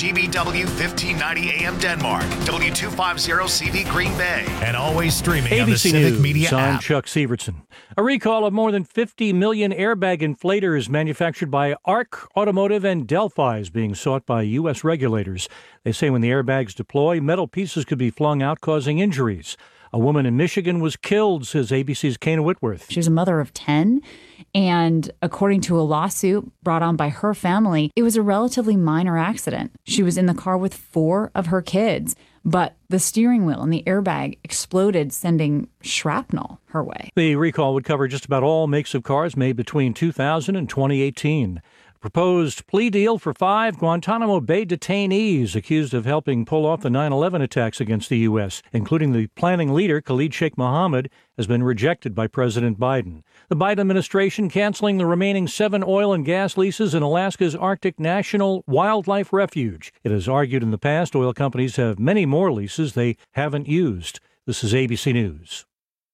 WGBW 1590 AM Denmark, W250CV Green Bay, and always streaming on the ABC Civic News, Media I'm app. Chuck Severson. A recall of more than 50 million airbag inflators manufactured by ARC Automotive and Delphi is being sought by U.S. regulators. They say when the airbags deploy, metal pieces could be flung out, causing injuries. A woman in Michigan was killed, says ABC's Kana Whitworth. She was a mother of 10, and according to a lawsuit brought on by her family, it was a relatively minor accident. She was in the car with 4 of her kids, but the steering wheel and the airbag exploded, sending shrapnel her way. The recall would cover just about all makes of cars made between 2000 and 2018. Proposed plea deal for 5 Guantanamo Bay detainees accused of helping pull off the 9/11 attacks against the U.S., including the planning leader, Khalid Sheikh Mohammed, has been rejected by President Biden. The Biden administration canceling the remaining 7 oil and gas leases in Alaska's Arctic National Wildlife Refuge. It has argued in the past oil companies have many more leases they haven't used. This is ABC News.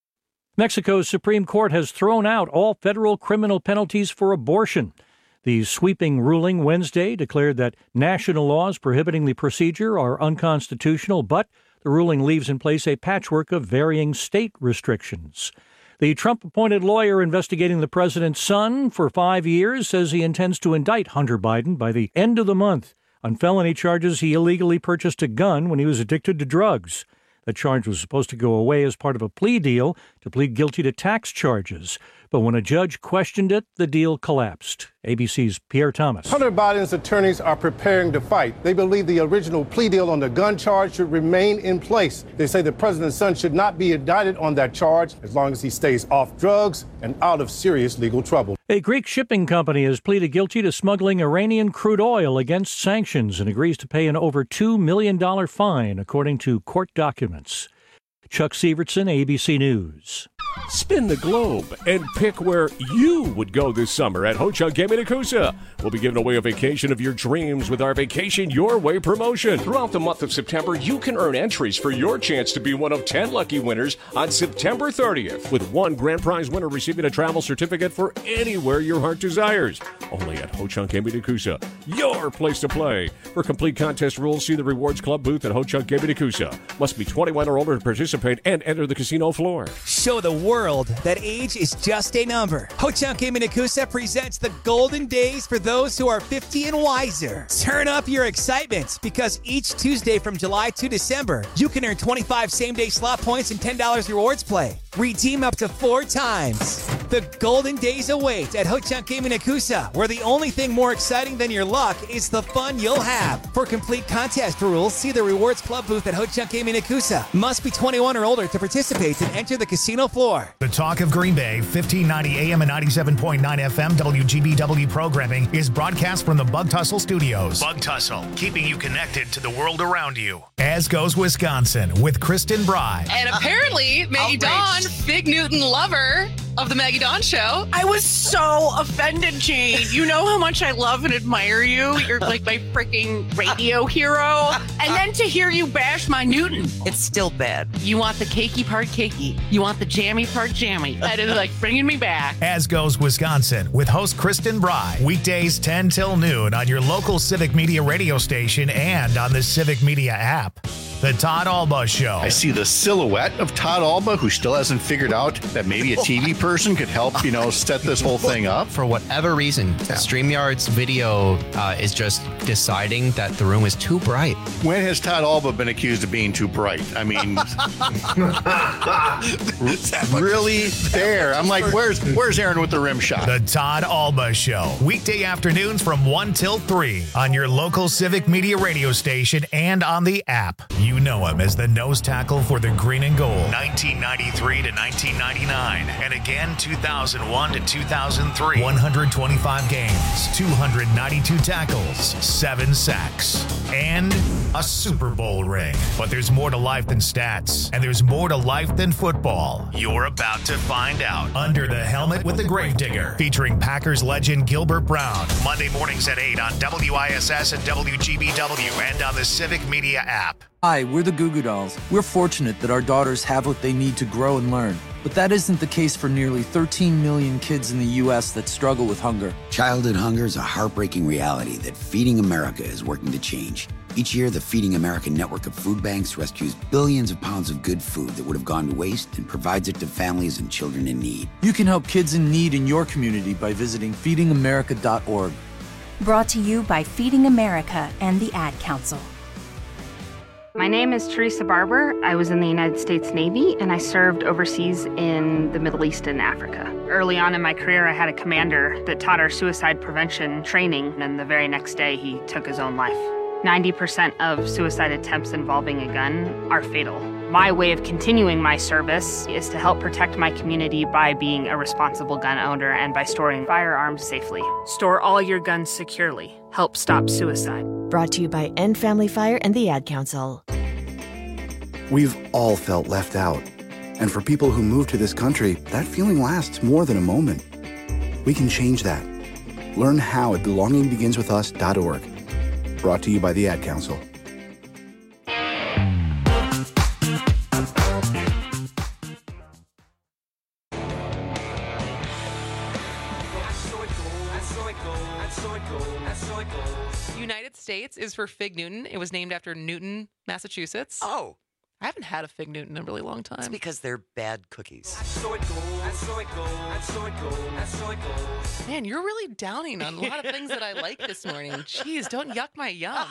Mexico's Supreme Court has thrown out all federal criminal penalties for abortion. The sweeping ruling Wednesday declared that national laws prohibiting the procedure are unconstitutional, but the ruling leaves in place a patchwork of varying state restrictions. The Trump-appointed lawyer investigating the president's son for 5 years says he intends to indict Hunter Biden by the end of the month on felony charges he illegally purchased a gun when he was addicted to drugs. The charge was supposed to go away as part of a plea deal to plead guilty to tax charges. But when a judge questioned it, the deal collapsed. ABC's Pierre Thomas. Hunter Biden's attorneys are preparing to fight. They believe the original plea deal on the gun charge should remain in place. They say the president's son should not be indicted on that charge as long as he stays off drugs and out of serious legal trouble. A Greek shipping company has pleaded guilty to smuggling Iranian crude oil against sanctions and agrees to pay an over $2 million fine, according to court documents. Chuck Severson, ABC News. Spin the globe and pick where you would go this summer at Ho-Chunk Gaming Nakusa. We'll be giving away a vacation of your dreams with our Vacation Your Way promotion. Throughout the month of September, you can earn entries for your chance to be one of 10 lucky winners on September 30th, with one grand prize winner receiving a travel certificate for anywhere your heart desires. Only at Ho-Chunk Gaming Nakusa, your place to play. For complete contest rules, see the Rewards Club booth at Ho-Chunk Gaming Nakusa. Must be 21 or older to participate and enter the casino floor. Show the world that age is just a number. Ho-Chunk Gaming Nakusa presents the golden days for those who are 50 and wiser. Turn up your excitement, because each Tuesday from July to December, you can earn 25 same-day slot points and $10 rewards play. Redeem up to 4 times. The golden days await at Ho-Chunk Gaming Nakusa, where the only thing more exciting than your luck is the fun you'll have. For complete contest rules, see the Rewards Club booth at Ho-Chunk Gaming Nakusa. Must be 21 or older to participate and enter the casino floor. The Talk of Green Bay, 1590 AM and 97.9 FM WGBW programming is broadcast from the Bug Tussle Studios. Bug Tussle, keeping you connected to the world around you. As goes Wisconsin with Kristen Bry. And apparently, Maggie Dawn, Big Newton lover of the Maggie Dawn Show. I was so offended, Jane. You know how much I love and admire you. You're like my freaking radio hero. And then to hear you bash my Newton. It's still bad. You want the cakey part cakey. You want the jammy part jammy. That is like bringing me back. As goes Wisconsin with host Kristen Bry. Weekdays 10 till noon on your local Civic Media radio station and on the Civic Media app. The Todd Alba Show. I see the silhouette of Todd Alba, who still hasn't figured out that maybe a TV person could help, set this whole thing up. For whatever reason, StreamYard's video is just deciding that the room is too bright. When has Todd Alba been accused of being too bright? I mean, really there. I'm like, where's Aaron with the rim shot? The Todd Alba Show. Weekday afternoons from 1 till 3 on your local Civic Media radio station and on the app. You know him as the nose tackle for the green and gold. 1993 to 1999. And again, 2001 to 2003. 125 games, 292 tackles, 7 sacks, and a Super Bowl ring. But there's more to life than stats, and there's more to life than football. You're about to find out. Under the Helmet with the Gravedigger, featuring Packers legend Gilbert Brown. Monday mornings at 8 on WISS and WGBW and on the Civic Media app. Hi, we're the Goo Goo Dolls. We're fortunate that our daughters have what they need to grow and learn. But that isn't the case for nearly 13 million kids in the U.S. that struggle with hunger. Childhood hunger is a heartbreaking reality that Feeding America is working to change. Each year, the Feeding America network of food banks rescues billions of pounds of good food that would have gone to waste and provides it to families and children in need. You can help kids in need in your community by visiting feedingamerica.org. Brought to you by Feeding America and the Ad Council. My name is Teresa Barber. I was in the United States Navy, and I served overseas in the Middle East and Africa. Early on in my career, I had a commander that taught our suicide prevention training, and the very next day, he took his own life. 90% of suicide attempts involving a gun are fatal. My way of continuing my service is to help protect my community by being a responsible gun owner and by storing firearms safely. Store all your guns securely. Help stop suicide. Brought to you by End Family Fire and the Ad Council. We've all felt left out. And for people who move to this country, that feeling lasts more than a moment. We can change that. Learn how at belongingbeginswithus.org. Brought to you by the Ad Council. United States is for Fig Newton. It was named after Newton, Massachusetts. Oh. I haven't had a Fig Newton in a really long time. It's because they're bad cookies. Man, you're really downing on a lot of things that I like this morning. Jeez, don't yuck my yum.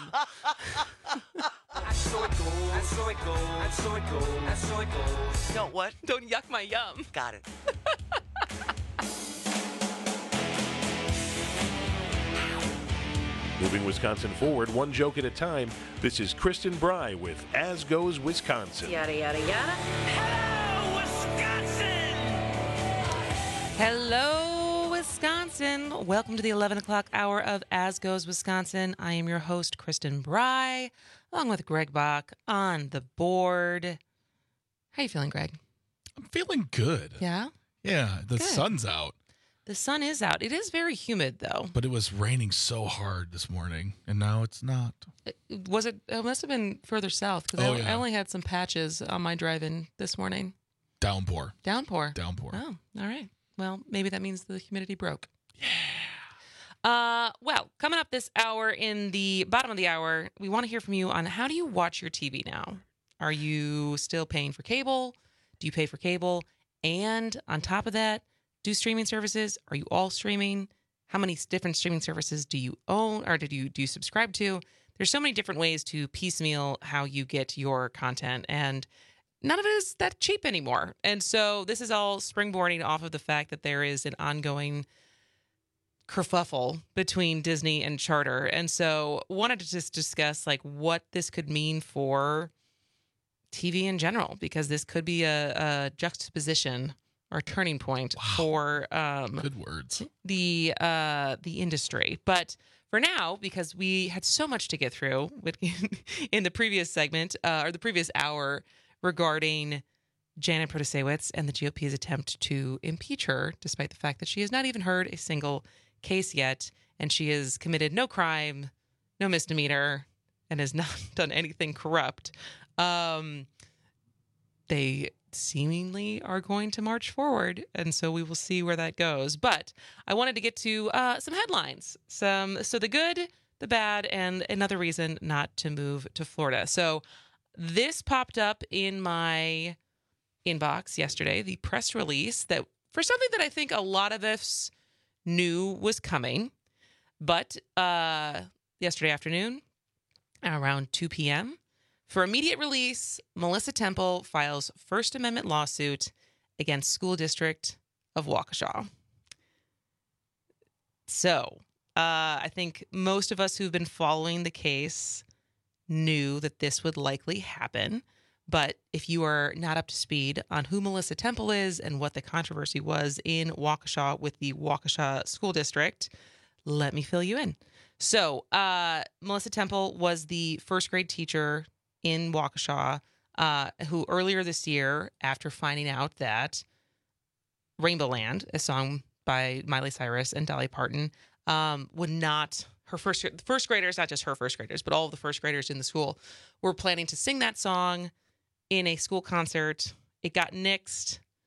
Don't what? Don't yuck my yum. Got it. Moving Wisconsin forward, one joke at a time. This is Kristen Bry with As Goes Wisconsin. Yada, yada, yada. Hello, Wisconsin! Hello, Wisconsin. Welcome to the 11 o'clock hour of As Goes Wisconsin. I am your host, Kristen Bry, along with Greg Bach on the board. How you feeling, Greg? I'm feeling good. Yeah? Yeah, the Good. sun's out. The sun is out. It is very humid, though. But it was raining so hard this morning, and now it's not. It must have been further south, because I only had some patches on my drive-in this morning. Downpour. Downpour. Oh, all right. Well, maybe that means the humidity broke. Yeah. Well, coming up this hour, in the bottom of the hour, we want to hear from you on how do you watch your TV now? Are you still paying for cable? Do you pay for cable? And on top of that, do streaming services? Are you all streaming? How many different streaming services do you own, or do you subscribe to? There's so many different ways to piecemeal how you get your content, and none of it is that cheap anymore. And so this is all springboarding off of the fact that there is an ongoing kerfuffle between Disney and Charter. And so wanted to just discuss like what this could mean for TV in general, because this could be a juxtaposition or turning point for good words, the industry. But for now, because we had so much to get through in the previous segment or the previous hour regarding Janet Protasiewicz and the GOP's attempt to impeach her, despite the fact that she has not even heard a single case yet, and she has committed no crime, no misdemeanor, and has not done anything corrupt. They seemingly are going to march forward, and so we will see where that goes. But I wanted to get to some headlines, so the good, the bad, and another reason not to move to Florida. So this popped up in my inbox yesterday, the press release that for something that I think a lot of us knew was coming, but yesterday afternoon around 2 p.m., for immediate release, Melissa Temple files First Amendment lawsuit against School District of Waukesha. So, I think most of us who've been following the case knew that this would likely happen. But if you are not up to speed on who Melissa Temple is and what the controversy was in Waukesha with the Waukesha School District, let me fill you in. So, Melissa Temple was the first grade teacher in Waukesha, who earlier this year, after finding out that Rainbow Land, a song by Miley Cyrus and Dolly Parton, would not, first graders, not just her first graders, but all of the first graders in the school were planning to sing that song in a school concert. It got nixed,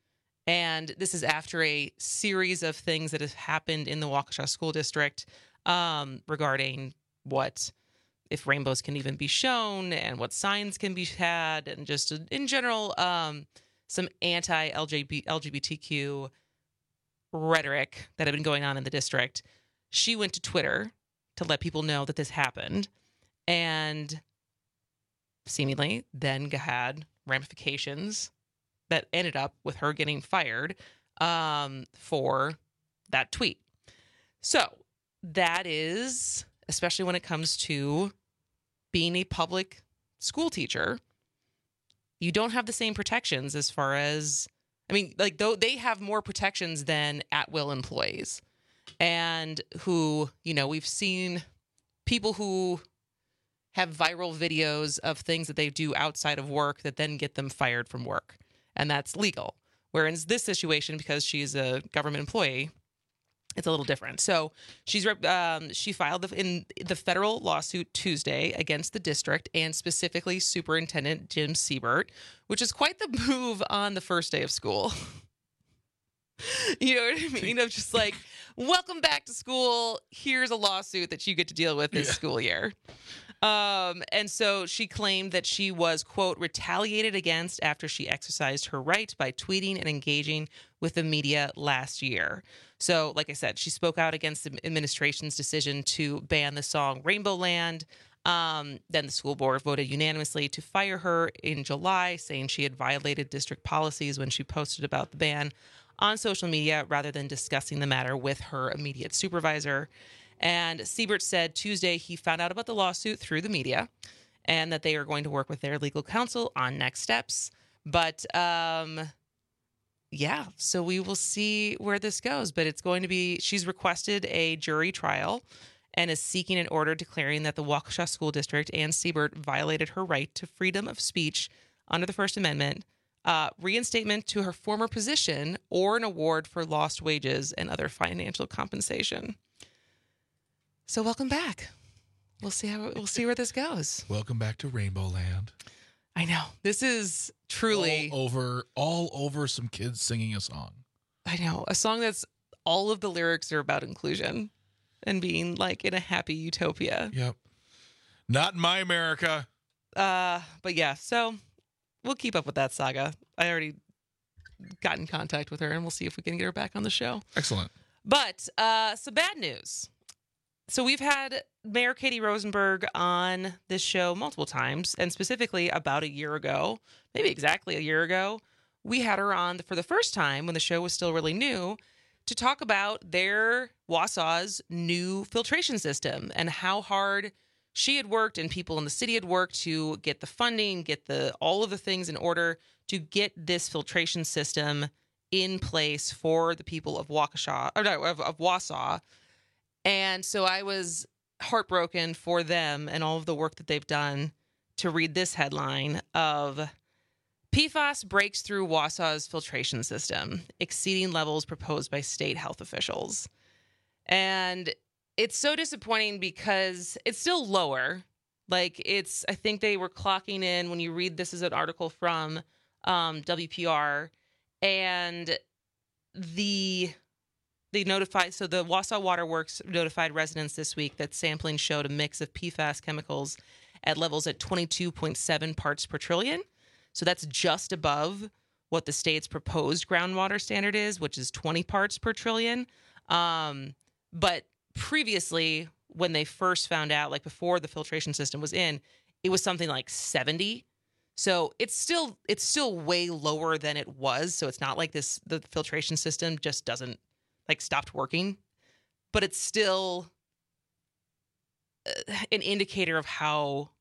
And this is after a series of things that have happened in the Waukesha School District regarding if rainbows can even be shown and what signs can be had, and just in general, some anti-LGBTQ rhetoric that had been going on in the district. She went to Twitter to let people know that this happened, and seemingly then had ramifications that ended up with her getting fired for that tweet. So that is, especially when it comes to being a public school teacher, you don't have the same protections as far as, though they have more protections than at-will employees. And who, we've seen people who have viral videos of things that they do outside of work that then get them fired from work. And that's legal. Whereas this situation, because she's a government employee, it's a little different. So she filed in the federal lawsuit Tuesday against the district and specifically Superintendent Jim Siebert, which is quite the move on the first day of school. You know what I mean? Of just like, welcome back to school. Here's a lawsuit that you get to deal with this school year. And so she claimed that she was, quote, retaliated against after she exercised her right by tweeting and engaging with the media last year. So, like I said, she spoke out against the administration's decision to ban the song Rainbow Land. Then the school board voted unanimously to fire her in July, saying she had violated district policies when she posted about the ban on social media rather than discussing the matter with her immediate supervisor. And Siebert said Tuesday he found out about the lawsuit through the media and that they are going to work with their legal counsel on next steps. But, so we will see where this goes. But it's going to be, she's requested a jury trial and is seeking an order declaring that the Waukesha School District and Siebert violated her right to freedom of speech under the First Amendment, reinstatement to her former position, or an award for lost wages and other financial compensation. So welcome back. We'll see where this goes. Welcome back to Rainbow Land. I know. This is truly all over some kids singing a song. I know. A song that's all of the lyrics are about inclusion and being like in a happy utopia. Yep. Not in my America. But yeah, so we'll keep up with that saga. I already got in contact with her and we'll see if we can get her back on the show. Excellent. But some bad news. So we've had Mayor Katie Rosenberg on this show multiple times, and specifically about a year ago, maybe exactly a year ago, we had her on for the first time when the show was still really new to talk about their Wausau's new filtration system and how hard she had worked and people in the city had worked to get the funding, get all of the things in order to get this filtration system in place for the people of Waukesha, or no, of Wausau. And so I was heartbroken for them and all of the work that they've done to read this headline of PFAS breaks through Wausau's filtration system, exceeding levels proposed by state health officials. And it's so disappointing because it's still lower. I think they were clocking in, when you read, this is an article from WPR, and the Wausau Water Works notified residents this week that sampling showed a mix of PFAS chemicals at levels at 22.7 parts per trillion. So that's just above what the state's proposed groundwater standard is, which is 20 parts per trillion. But previously, when they first found out, before the filtration system was in, it was something like 70. So it's still way lower than it was. So it's not like the filtration system just doesn't stopped working, but it's still an indicator of how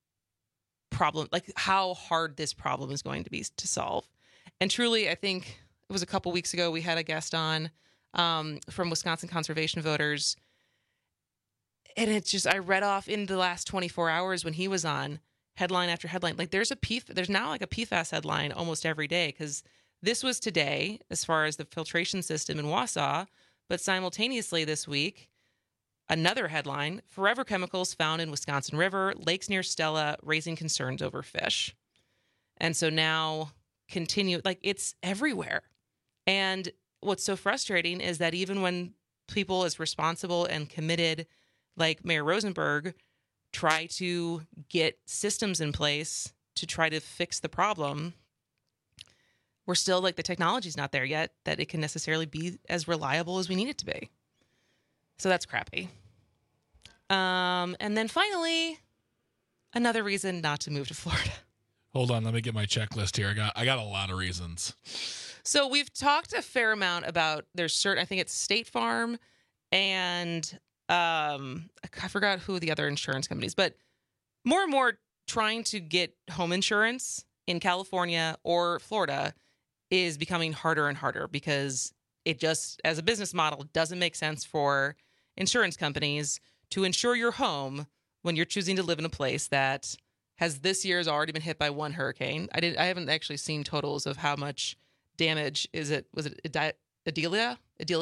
hard this problem is going to be to solve. And truly, I think it was a couple weeks ago, we had a guest on from Wisconsin Conservation Voters. And it's just, I read off in the last 24 hours when he was on, headline after headline. There's now a PFAS headline almost every day, because this was today as far as the filtration system in Wausau. But simultaneously this week, another headline, forever chemicals found in Wisconsin River, lakes near Stella, raising concerns over fish. And so now it's everywhere. And what's so frustrating is that even when people as responsible and committed, like Mayor Rosenberg, try to get systems in place to try to fix the problem, we're still like the technology's not there yet that it can necessarily be as reliable as we need it to be. So that's crappy. And then finally, another reason not to move to Florida. Hold on, let me get my checklist here. I got a lot of reasons. So we've talked a fair amount about there's certain, I think it's State Farm and I forgot who the other insurance companies, but more and more trying to get home insurance in California or Florida is becoming harder and harder because it just, as a business model, doesn't make sense for insurance companies to insure your home when you're choosing to live in a place that has this year's already been hit by one hurricane. I haven't actually seen totals of how much damage was it Idalia?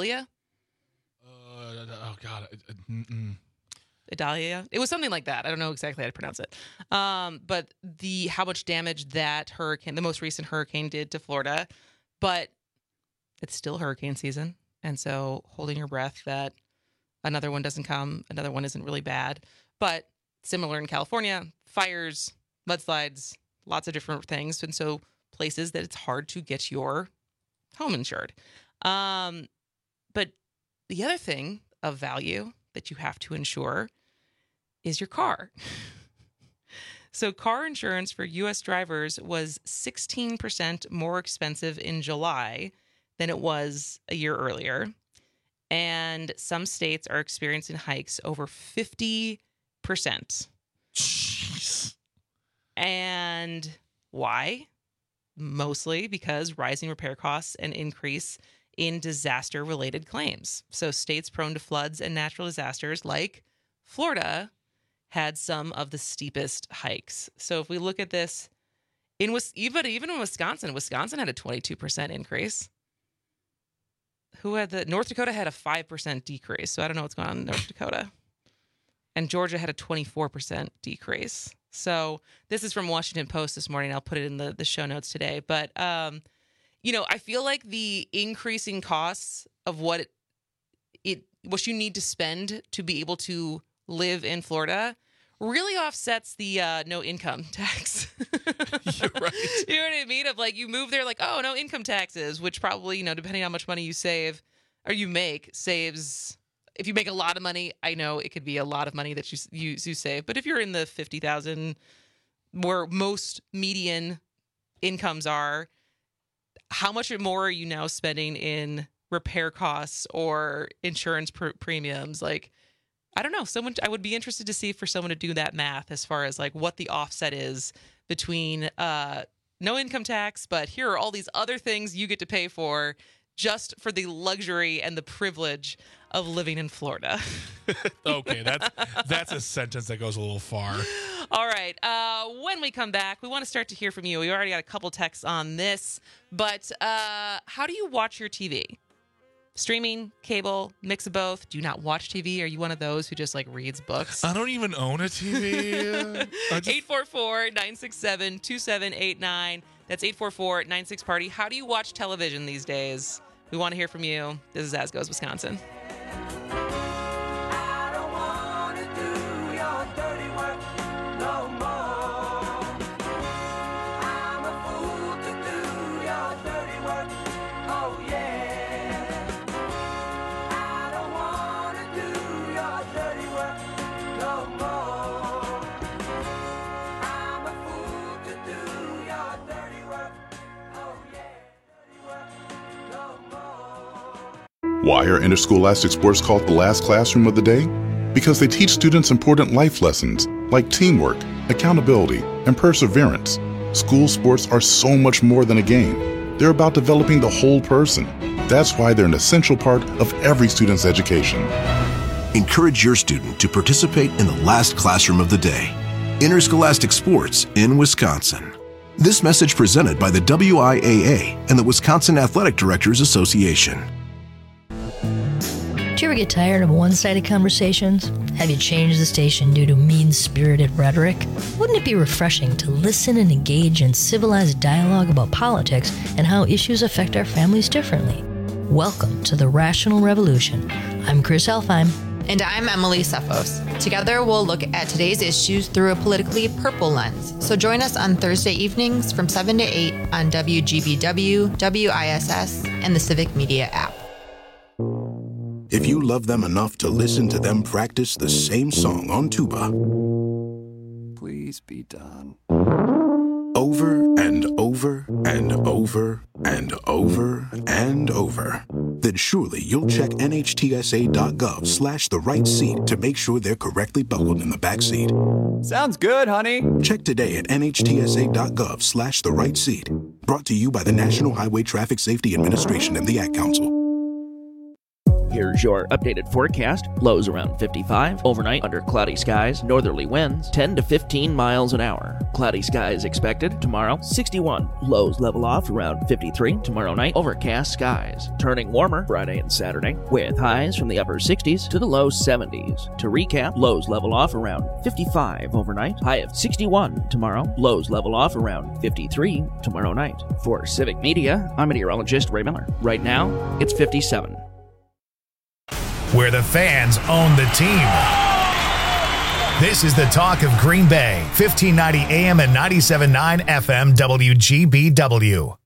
Oh God. Idalia. It was something like that. I don't know exactly how to pronounce it. But how much damage that hurricane, the most recent hurricane, did to Florida. But it's still hurricane season. And so holding your breath that another one doesn't come, another one isn't really bad. But similar in California, fires, mudslides, lots of different things. And so places that it's hard to get your home insured. But the other thing of value that you have to insure is your car. So car insurance for U.S. drivers was 16% more expensive in July than it was a year earlier. And some states are experiencing hikes over 50%. Jeez. And why? Mostly because rising repair costs and increase in disaster-related claims. So states prone to floods and natural disasters like Florida had some of the steepest hikes. So if we look at this, even in Wisconsin had a 22% increase. North Dakota had a 5% decrease. So I don't know what's going on in North Dakota. And Georgia had a 24% decrease. So this is from Washington Post this morning. I'll put it in the show notes today. But, I feel like the increasing costs of what you need to spend to be able to live in Florida really offsets the no income tax. You're right. You know what I mean? Of like, you move there like, oh, no income taxes, which probably, depending on how much money you save or you make, saves. If you make a lot of money, I know it could be a lot of money that you save. But if you're in the 50,000, where most median incomes are, how much more are you now spending in repair costs or insurance premiums? Like, I don't know. I would be interested to see for someone to do that math as far as like what the offset is between no income tax, but here are all these other things you get to pay for just for the luxury and the privilege of living in Florida. Okay, that's a sentence that goes a little far. All right. When we come back, we want to start to hear from you. We already got a couple texts on this, but how do you watch your TV? Streaming, cable, mix of both? Do you not watch TV? Are you one of those who just like reads books? I don't even own a TV. 844-967-2789. That's 844-96-PARTY. How do you watch television these days? We want to hear from you. This is As Goes Wisconsin. Why are interscholastic sports called the last classroom of the day? Because they teach students important life lessons like teamwork, accountability, and perseverance. School sports are so much more than a game. They're about developing the whole person. That's why they're an essential part of every student's education. Encourage your student to participate in the last classroom of the day. Interscholastic sports in Wisconsin. This message presented by the WIAA and the Wisconsin Athletic Directors Association. you ever get tired of one-sided conversations? Have you changed the station due to mean-spirited rhetoric? Wouldn't it be refreshing to listen and engage in civilized dialogue about politics and how issues affect our families differently? Welcome to the Rational Revolution. I'm Chris Elfheim. And I'm Emily Cephos. Together, we'll look at today's issues through a politically purple lens. So join us on Thursday evenings from 7 to 8 on WGBW, WISS, and the Civic Media app. If you love them enough to listen to them practice the same song on tuba, Please be done. over and over and over and over and over, then surely you'll check NHTSA.gov/the right seat to make sure they're correctly buckled in the back seat. Sounds good, honey. Check today at NHTSA.gov/the right seat. Brought to you by the National Highway Traffic Safety Administration and the Ad Council. Here's your updated forecast. Lows around 55. Overnight under cloudy skies. Northerly winds 10 to 15 miles an hour. Cloudy skies expected. Tomorrow 61. Lows level off around 53. Tomorrow night overcast skies. Turning warmer Friday and Saturday with highs from the upper 60s to the low 70s. To recap, lows level off around 55 overnight. High of 61 tomorrow. Lows level off around 53 tomorrow night. For Civic Media, I'm meteorologist Ray Miller. Right now, it's 57. Where the fans own the team. This is the talk of Green Bay, 1590 AM and 97.9 FM WGBW.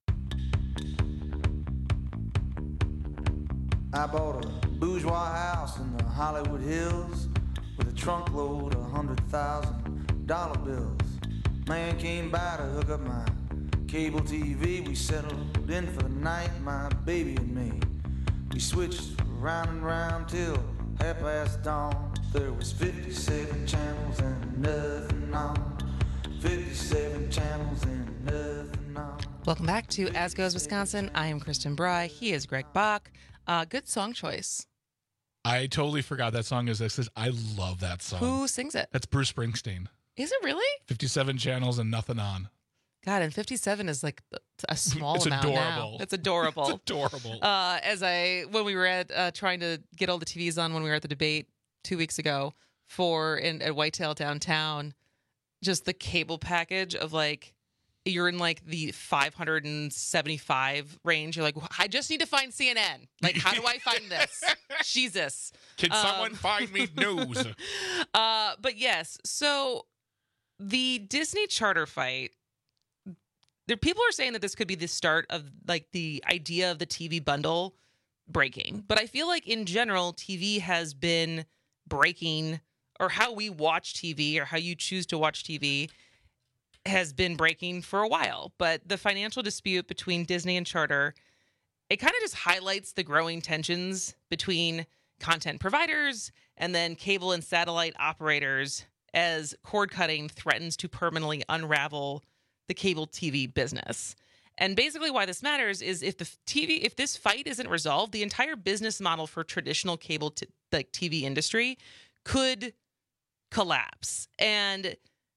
I bought a bourgeois house in the Hollywood Hills with a trunk load of $100,000 bills. Man came by to hook up my cable TV. We settled in for the night, my baby and me. We switched round and round till half past dawn. There was 57 channels and nothing on. 57 channels and nothing on. Welcome back to As Goes Wisconsin. I am Kristen Bry. He is Greg Bach. Good song choice. I totally forgot that song existed. I love that song. Who sings it? That's Bruce Springsteen. Is it really? 57 channels and nothing on. God, and 57 is like a small It's amount adorable. now. It's adorable. It's adorable. When we were at trying to get all the TVs on when we were at the debate 2 weeks ago at Whitetail downtown, just the cable package of like, you're in like the 575 range. You're like, I just need to find CNN. Like, how do I find this? Jesus. Can someone find me news? But yes, so the Disney charter fight, people are saying that this could be the start of like the idea of the TV bundle breaking. But I feel like in general, TV has been breaking, or how we watch TV or how you choose to watch TV has been breaking for a while. But the financial dispute between Disney and Charter, it kind of just highlights the growing tensions between content providers and then cable and satellite operators as cord cutting threatens to permanently unravel the cable TV business. And basically why this matters is if this fight isn't resolved, the entire business model for traditional cable TV industry could collapse. And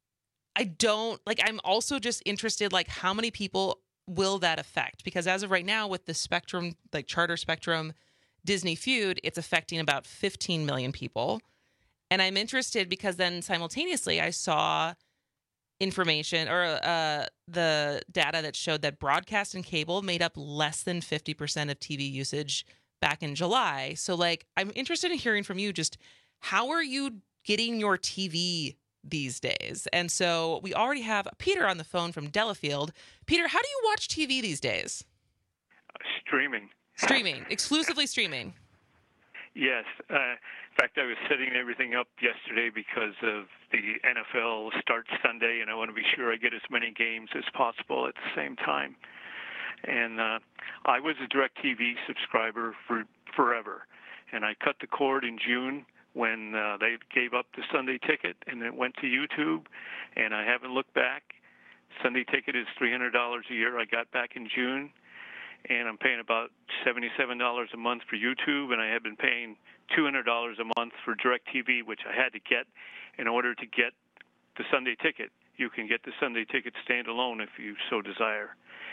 I'm also just interested, like, how many people will that affect? Because as of right now, with the Spectrum, like Charter Spectrum Disney feud, it's affecting about 15 million people. And I'm interested because then simultaneously I saw information or the data that showed that broadcast and cable made up less than 50% of TV usage back in July. So like, I'm interested in hearing from you, just how are you getting your TV these days? And so we already have Peter on the phone from Delafield. Peter, how do you watch TV these days? Streaming. Streaming, exclusively streaming. Yes. In fact, I was setting everything up yesterday because of the NFL starts Sunday, and I want to be sure I get as many games as possible at the same time. And I was a DirecTV subscriber for forever, and I cut the cord in June when they gave up the Sunday Ticket, and it went to YouTube, and I haven't looked back. Sunday Ticket is $300 a year. I got back in June, and I'm paying about $77 a month for YouTube, and I have been paying $200 a month for DirecTV, which I had to get in order to get the Sunday Ticket. You can get the Sunday Ticket standalone if you so desire.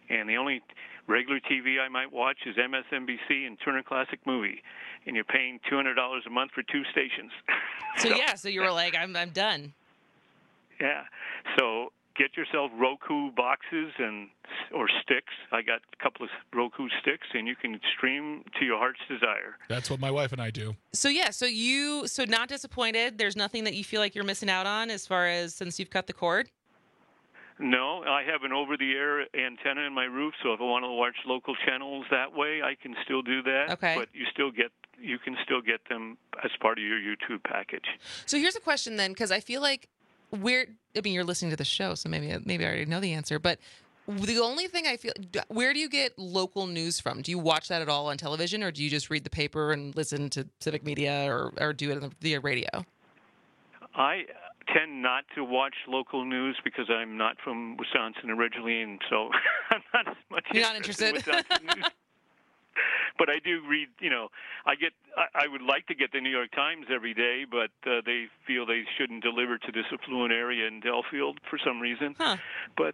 And the only regular TV I might watch is MSNBC and Turner Classic Movie, and you're paying $200 a month for 2 stations. So you were like, I'm done. Yeah. So get yourself Roku boxes or sticks. I got a couple of Roku sticks, and you can stream to your heart's desire. That's what my wife and I do. So so not disappointed. There's nothing that you feel like you're missing out on as far as since you've cut the cord? No, I have an over-the-air antenna in my roof, so if I want to watch local channels that way, I can still do that. Okay. But you can still get them as part of your YouTube package. So here's a question then, because I feel like you're listening to the show, so maybe I already know the answer, but the only thing I feel, where do you get local news from? Do you watch that at all on television, or do you just read the paper and listen to civic media or do it via radio? I tend not to watch local news because I'm not from Wisconsin originally, and so I'm not as much You're not interested? in Wisconsin news. But I do read, I would like to get the New York Times every day, but they feel they shouldn't deliver to this affluent area in Delafield for some reason. Huh. But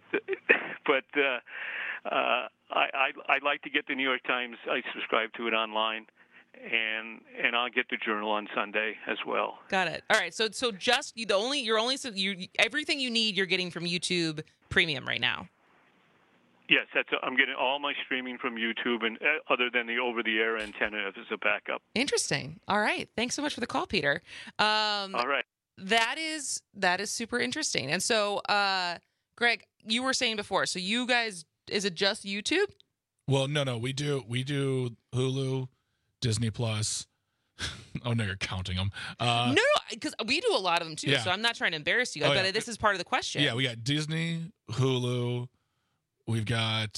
I like to get the New York Times. I subscribe to it online, and I'll get the Journal on Sunday as well. Got it. All right. So just everything you need you're getting from YouTube Premium right now. Yes, I'm getting all my streaming from YouTube, and other than the over-the-air antenna as a backup. Interesting. All right. Thanks so much for the call, Peter. All right. That is super interesting. And so, Greg, you were saying before, so you guys, is it just YouTube? Well, no. We do Hulu, Disney Plus. Oh, no, you're counting them. No, because we do a lot of them too. Yeah. So I'm not trying to embarrass you, but this is part of the question. Yeah, we got Disney, Hulu. We've got,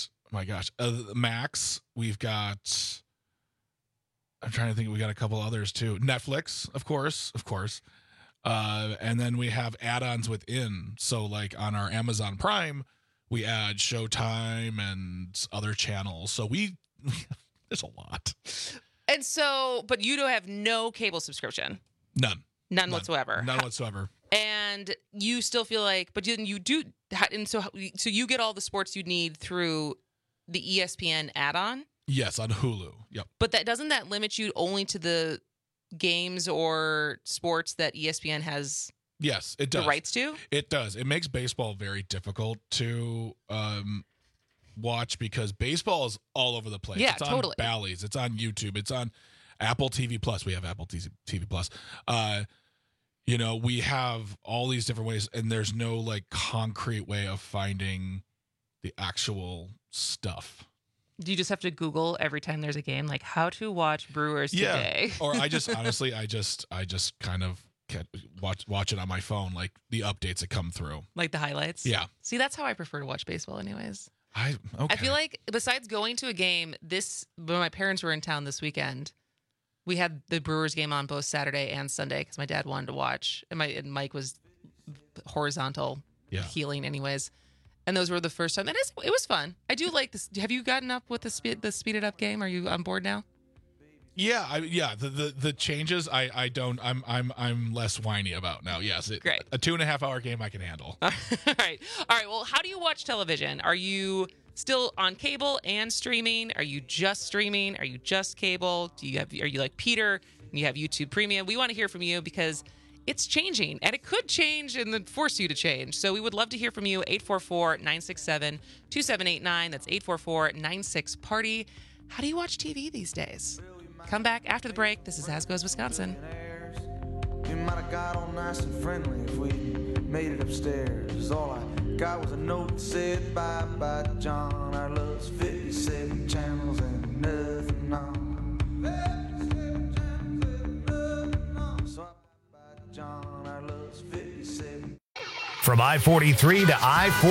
Max. We've got, I'm trying to think, we got a couple others too. Netflix, of course. And then we have add-ons within. So like on our Amazon Prime, we add Showtime and other channels. So there's a lot. And so, but you don't have no cable subscription? None whatsoever? None whatsoever. And you still feel like, but then you do, and so you get all the sports you need through the ESPN add-on? Yes, on Hulu. Yep. But doesn't that limit you only to the games or sports that ESPN has? Yes, it does. The rights to? It does. It makes baseball very difficult to watch because baseball is all over the place. Yeah, it's on totally. Bally's. It's on YouTube. It's on Apple TV Plus. We have Apple TV Plus. We have all these different ways, and there's no like concrete way of finding the actual stuff. Do you just have to Google every time there's a game, like how to watch Brewers today? Or I just honestly, I just kind of watch it on my phone, like the updates that come through, like the highlights. Yeah. See, that's how I prefer to watch baseball, anyways. Okay. I feel like besides going to a game, when my parents were in town this weekend, we had the Brewers game on both Saturday and Sunday because my dad wanted to watch, and Mike was horizontal healing anyways. And those were the first time. It was fun. I do like this. Have you gotten up with the speeded up game? Are you on board now? Yeah, the changes I don't. I'm less whiny about now. Yes, great. A 2.5 hour game I can handle. All right. Well, how do you watch television? Are you still on cable and streaming? Are you just streaming? Are you just cable? Are you like Peter? And you have YouTube Premium? We want to hear from you because it's changing, and it could change and then force you to change. So we would love to hear from you. 844-967-2789. That's 844-96-PARTY. How do you watch TV these days? Come back after the break. This is As Goes Wisconsin. We might have got all nice and friendly if we made it upstairs. All I got was a note that said, bye-bye, John. Our love's 57 channels and nothing on. John, our love's 57. From I-43 to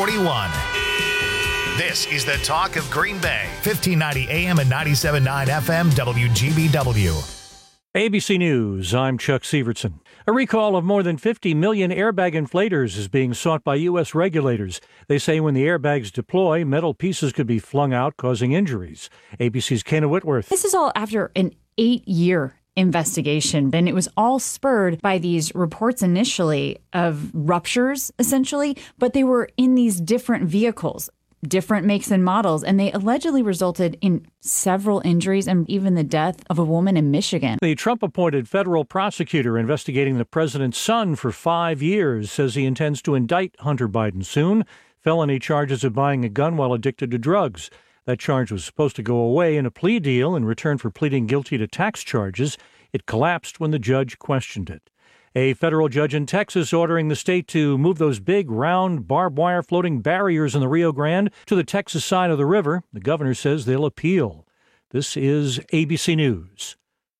I-41. This is the talk of Green Bay. 1590 AM and 97.9 FM WGBW. ABC News, I'm Chuck Sievertson. A recall of more than 50 million airbag inflators is being sought by U.S. regulators. They say when the airbags deploy, metal pieces could be flung out, causing injuries. ABC's Kayna Whitworth. This is all after an 8-year investigation, and it was all spurred by these reports initially of ruptures, essentially, but they were in these different vehicles. different makes and models, and they allegedly resulted in several injuries and even the death of a woman in Michigan. The Trump-appointed federal prosecutor investigating the president's son for 5 years says he intends to indict Hunter Biden soon. Felony charges of buying a gun while addicted to drugs. That charge was supposed to go away in a plea deal in return for pleading guilty to tax charges. It collapsed when the judge questioned it. A federal judge in Texas ordering the state to move those big, round, barbed wire floating barriers in the Rio Grande to the Texas side of the river. The governor says they'll appeal. This is ABC News.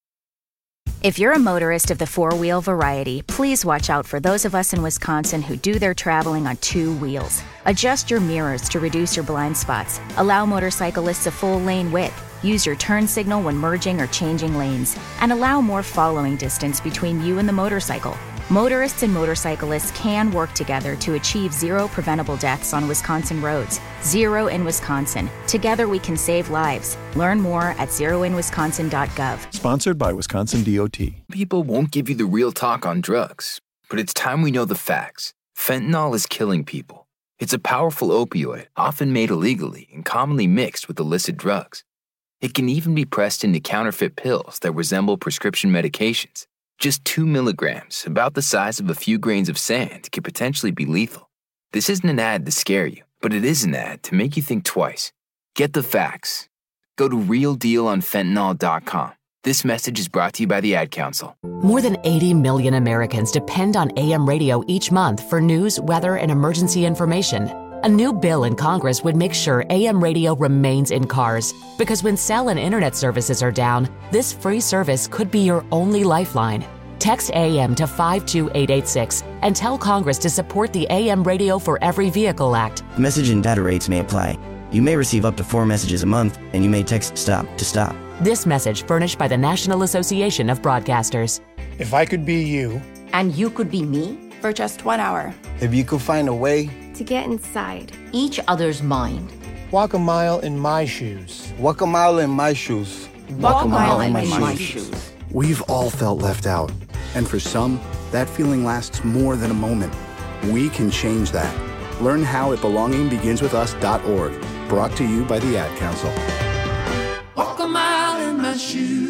If you're a motorist of the four-wheel variety, please watch out for those of us in Wisconsin who do their traveling on two wheels. Adjust your mirrors to reduce your blind spots. Allow motorcyclists a full lane width. Use your turn signal when merging or changing lanes. And allow more following distance between you and the motorcycle. Motorists and motorcyclists can work together to achieve zero preventable deaths on Wisconsin roads. Zero in Wisconsin. Together we can save lives. Learn more at zeroinwisconsin.gov. Sponsored by Wisconsin DOT. People won't give you the real talk on drugs, but it's time we know the facts. Fentanyl is killing people. It's a powerful opioid, often made illegally and commonly mixed with illicit drugs. It can even be pressed into counterfeit pills that resemble prescription medications. Just 2 milligrams, about the size of a few grains of sand, could potentially be lethal. This isn't an ad to scare you, but it is an ad to make you think twice. Get the facts. Go to realdealonfentanyl.com. This message is brought to you by the Ad Council. More than 80 million Americans depend on AM radio each month for news, weather, and emergency information. A new bill in Congress would make sure AM radio remains in cars, because when cell and internet services are down, this free service could be your only lifeline. Text AM to 52886 and tell Congress to support the AM Radio for Every Vehicle Act. Message and data rates may apply. You may receive up to 4 messages a month, and you may text STOP to stop. This message furnished by the National Association of Broadcasters. If I could be you, and you could be me, for just 1 hour. If you could find a way to get inside each other's mind. Walk a mile in my shoes. Walk a mile in my shoes. Walk a mile in my shoes. We've all felt left out. And for some, that feeling lasts more than a moment. We can change that. Learn how at belongingbeginswithus.org. Brought to you by the Ad Council. Walk a mile in my shoes.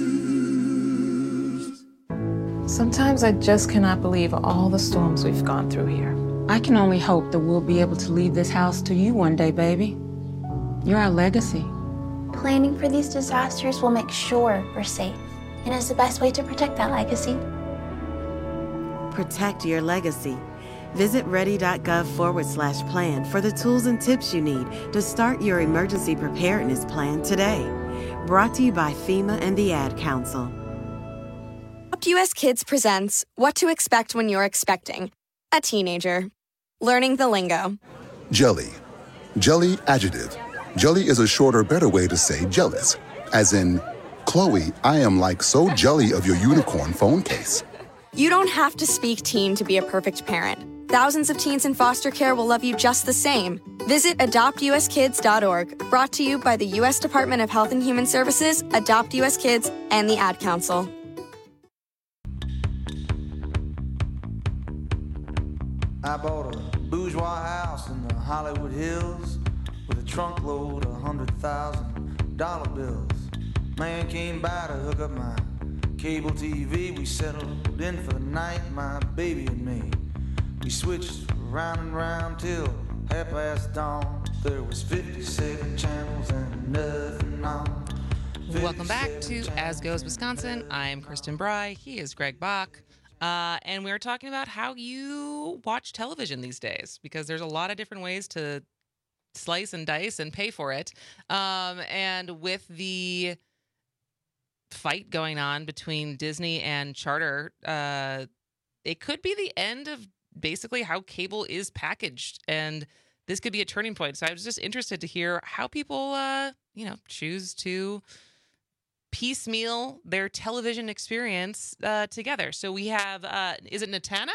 Sometimes I just cannot believe all the storms we've gone through here. I can only hope that we'll be able to leave this house to you one day, baby. You're our legacy. Planning for these disasters will make sure we're safe, and is the best way to protect that legacy. Protect your legacy. Visit ready.gov/plan for the tools and tips you need to start your emergency preparedness plan today. Brought to you by FEMA and the Ad Council. Adopt US Kids presents What to Expect When You're Expecting a Teenager. Learning the lingo. Jelly. Jelly adjective. Jelly is a shorter, better way to say jealous. As in, Chloe, I am like so jelly of your unicorn phone case. You don't have to speak teen to be a perfect parent. Thousands of teens in foster care will love you just the same. Visit adoptuskids.org. Brought to you by the U.S. Department of Health and Human Services, Adopt US Kids, and the Ad Council. I bought a bourgeois house in the Hollywood Hills with a trunk load of $100,000 bills. Man came by to hook up my cable TV. We settled in for the night, my baby and me. We switched round and round till dawn. There was 57 channels and nothing on. Welcome back to As Goes Wisconsin. I'm Kristen Bry. He is Greg Bach. And we're talking about how you watch television these days, because there's a lot of different ways to slice and dice and pay for it. And with the fight going on between Disney and Charter, it could be the end of basically how cable is packaged. And this could be a turning point. So I was just interested to hear how people, choose to piecemeal their television experience together. So we have, is it Natano?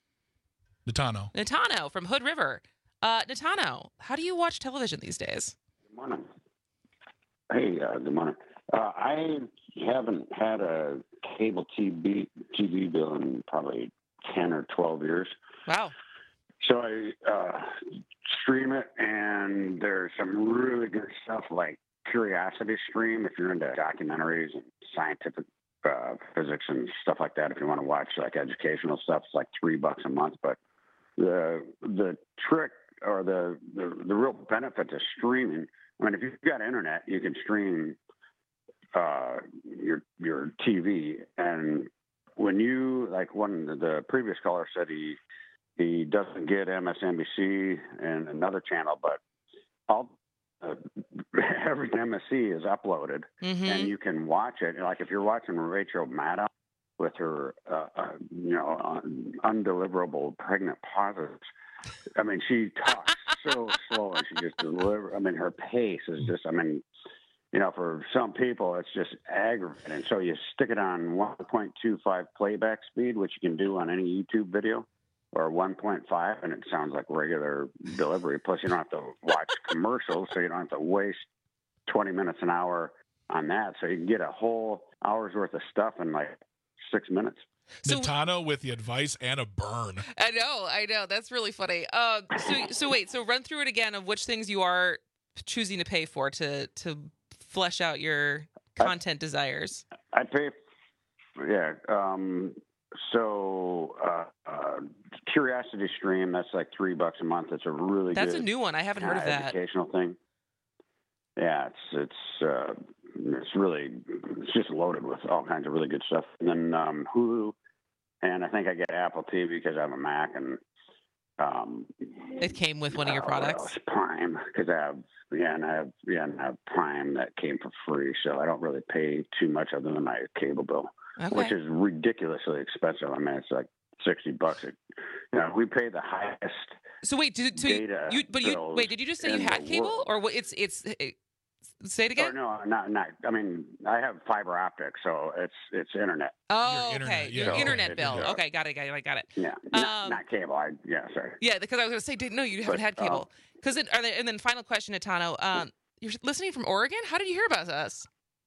Natano from Hood River. Natano, how do you watch television these days? Good morning. Hey, good morning. I haven't had a cable TV bill in probably 10 or 12 years. Wow. So I stream it, and there's some really good stuff like Curiosity Stream if you're into documentaries and scientific physics and stuff like that. If you want to watch like educational stuff, it's like $3 a month. But the trick or the real benefit to streaming, I mean, if you've got internet, you can stream your TV. And when you, like the previous caller said he doesn't get MSNBC and another channel, but every MSC is uploaded, and you can watch it. Like if you're watching Rachel Maddow with her, undeliverable pregnant pauses. I mean, she talks so slow, and she just delivers. I mean, her pace is just. I mean, for some people, it's just aggravating. So you stick it on 1.25 playback speed, which you can do on any YouTube video, or 1.5, and it sounds like regular delivery. Plus, you don't have to watch commercials, so you don't have to waste 20 minutes an hour on that. So you can get a whole hour's worth of stuff in like 6 minutes. Naitano with the advice and a burn. I know. That's really funny. So wait. So run through it again of which things you are choosing to pay for to flesh out your content desires. I pay. Yeah. Curiosity Stream, that's like $3 a month. It's a really That's good, a new one. I haven't heard of that. Educational thing. Yeah, it's just loaded with all kinds of really good stuff. And then Hulu, and I think I get Apple TV because I have a Mac, and it came with one of your products. Prime, because I have Prime that came for free, so I don't really pay too much other than my cable bill. Okay. Which is ridiculously expensive. I mean, it's like $60. We pay the highest. So wait, did you just say you had cable, or what? It's say it again? Or no, not. I mean, I have fiber optic, so it's internet. Oh, okay. Your internet bill. Okay, got it. Yeah, not cable. Sorry. Yeah, because I was going to say, didn't know you haven't had cable. And then final question, Naitano. You're listening from Oregon. How did you hear about us?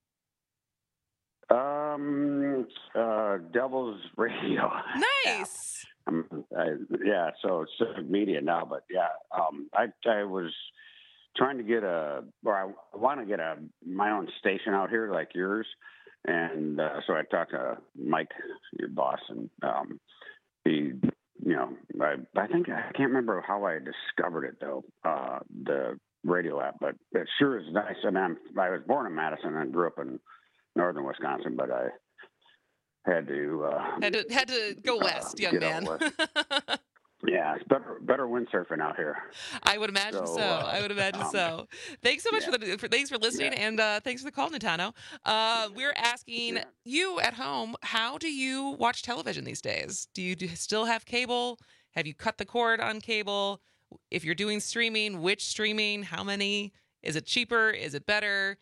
Devil's Radio. Nice. So it's civic media now, but I was trying to get I want to get my own station out here like yours, and so I talked to Mike, your boss, and he, I think I can't remember how I discovered it though, the radio app, but it sure is nice. I mean, I was born in Madison and grew up in northern Wisconsin, but I had to go west, young man. Yeah, it's better windsurfing out here. I would imagine so. Thanks so much thanks for listening, and thanks for the call, Naitano. We're asking you at home, how do you watch television these days? Do you still have cable? Have you cut the cord on cable? If you're doing streaming, which streaming? How many? Is it cheaper? Is it better?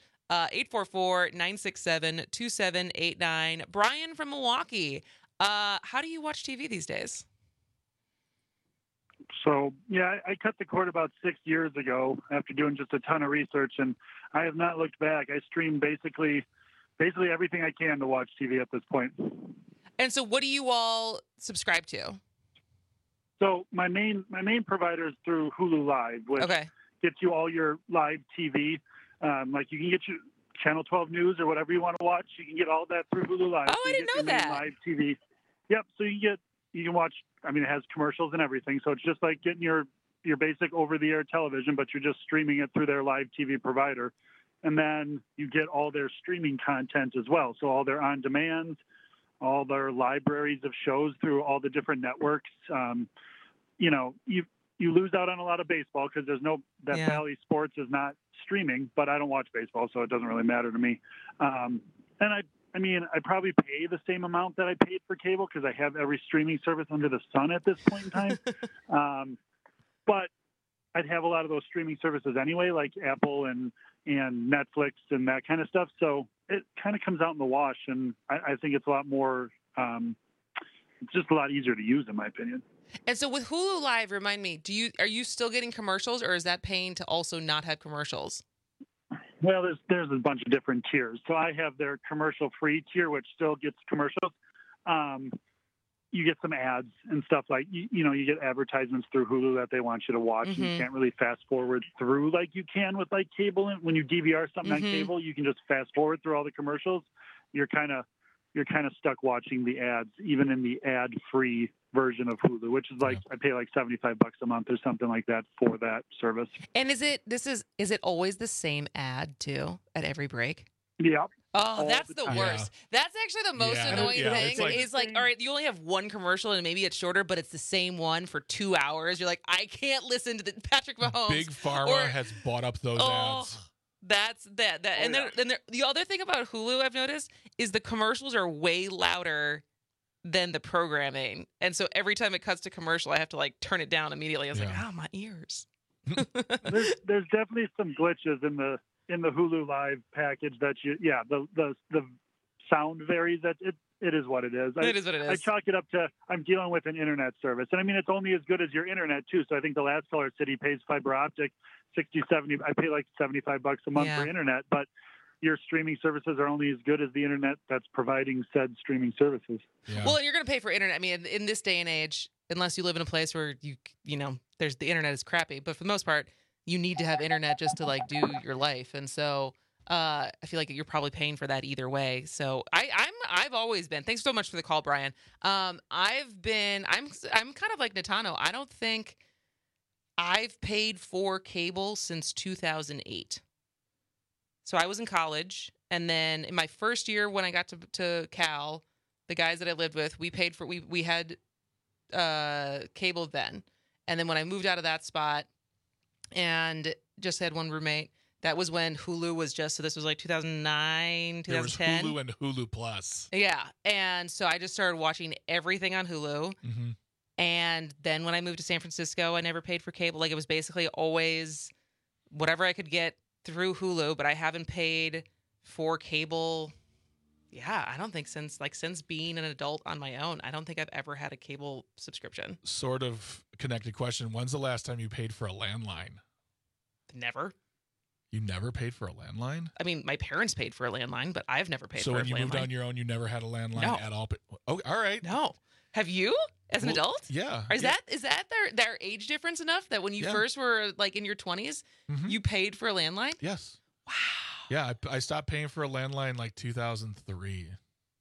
844-967-2789. Brian from Milwaukee. How do you watch TV these days? So, I cut the cord about 6 years ago after doing just a ton of research, and I have not looked back. I stream basically everything I can to watch TV at this point. And so what do you all subscribe to? So my main provider is through Hulu Live, which gets you all your live TV. Like you can get your Channel 12 News or whatever you want to watch. You can get all that through Hulu Live. Oh, I didn't know that. Live TV. Yep. So you can watch. I mean, it has commercials and everything. So it's just like getting your basic over-the-air television, but you're just streaming it through their live TV provider. And then you get all their streaming content as well. So all their on-demand, all their libraries of shows through all the different networks. You lose out on a lot of baseball because Valley Sports is not streaming, but I don't watch baseball, so it doesn't really matter to me. And I probably pay the same amount that I paid for cable because I have every streaming service under the sun at this point in time. But I'd have a lot of those streaming services anyway, like Apple and Netflix and that kind of stuff. So it kind of comes out in the wash, and I think it's a lot more. It's just a lot easier to use, in my opinion. And so with Hulu Live, remind me, are you still getting commercials, or is that paying to also not have commercials? Well, there's a bunch of different tiers. So I have their commercial-free tier, which still gets commercials. you get some ads and stuff like, you get advertisements through Hulu that they want you to watch. Mm-hmm. And you can't really fast forward through like you can with like cable. And when you DVR something on cable, you can just fast forward through all the commercials. You're kind of stuck watching the ads, even in the ad-free version of Hulu, which is like, I pay like $75 a month or something like that for that service. And is it always the same ad too at every break? Yeah. Oh, that's the worst. Yeah. That's actually the most annoying thing. It's like, all right, you only have one commercial and maybe it's shorter, but it's the same one for 2 hours. You're like, I can't listen to Patrick Mahomes. Big Pharma has bought up those ads. That's that. And then the other thing about Hulu I've noticed is the commercials are way louder than the programming. And so every time it cuts to commercial, I have to like turn it down immediately. I was like, my ears. There's definitely some glitches in the Hulu Live package that the sound varies. That it is what it is. It is what it is. I chalk it up to I'm dealing with an internet service, and I mean it's only as good as your internet too. So I think the last caller said he pays fiber optic 60, 70. I pay like $75 a month for internet, but your streaming services are only as good as the internet that's providing said streaming services. Yeah. Well, and you're going to pay for internet. I mean, in this day and age, unless you live in a place where there's the internet is crappy, but for the most part, you need to have internet just to like do your life. And so I feel like you're probably paying for that either way. So I've always been, thanks so much for the call, Brian. I'm kind of like Natano. I don't think I've paid for cable since 2008. So I was in college. And then in my first year when I got to Cal, the guys that I lived with, we paid for, we had cable then. And then when I moved out of that spot, and just had one roommate. That was when Hulu was so this was like 2009, 2010. There was Hulu and Hulu Plus. Yeah. And so I just started watching everything on Hulu. Mm-hmm. And then when I moved to San Francisco, I never paid for cable. Like it was basically always whatever I could get through Hulu, but I haven't paid for cable. Yeah, I don't think since being an adult on my own, I don't think I've ever had a cable subscription. Sort of connected question. When's the last time you paid for a landline? Never. You never paid for a landline? I mean, my parents paid for a landline, but I've never paid for a landline. So when you moved on your own, you never had a landline at all? Oh, all right. No. Have you as an adult? Yeah. Is that their age difference enough that when you first were like in your 20s, you paid for a landline? Yes. Wow. Yeah, I stopped paying for a landline like 2003.